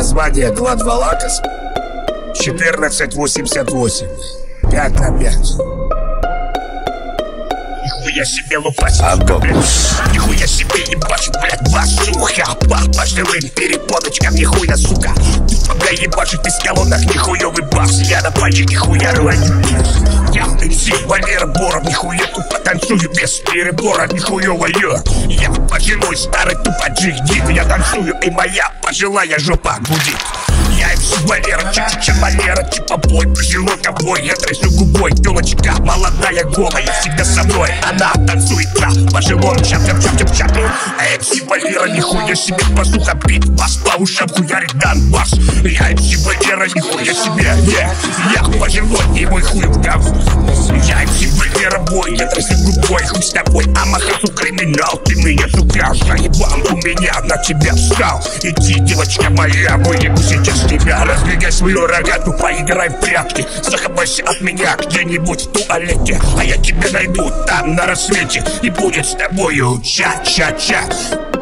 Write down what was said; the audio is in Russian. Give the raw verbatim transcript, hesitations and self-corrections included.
название Глад Валакас. Четырнадцать восемьдесят восемь. Пять на пять. Нихуя себе лупать, блядь. Нихуя себе ебашит, блядь, басуха. Пах, живым перепоночкам, нихуя, сука. Бля, ебашит из колонок, нихуёвый бас. Я на пальчике хуя рваю. Я Энси, Валера, Боров, нихуя тупо танцую без перебора, нихуёвая. Я пожилой старый тупо джигдит. Я танцую, и моя пожилая жопа гудит. Я Энси, Валера, ча-ча-ча, Валера, типа бой, пожилой ковбой. Я трясу губой, тёлочка молодая, голая, всегда со мной. Она танцует на пожилом чап-чап-чап-чап-чапе. А Энси, Валера, нихуя себе басуха бит. Бас по ушам хуярит Донбасс. Я Энси, Валера, нихуя себе, yeah. Я пожилой, и мой хуй в говно. Я Энси, Валера, бой, я трясу губой, хуй с тобой. А махасу криминал, ты меня, сука, заебал. У меня на тебя встал. Иди, девочка моя, выебу сейчас тебя. Раздвигай свою рогатку, поиграй в прятки. Заховайся от меня где-нибудь в туалете. А я тебя найду там на рассвете. И будет с тобою ча-ча-ча.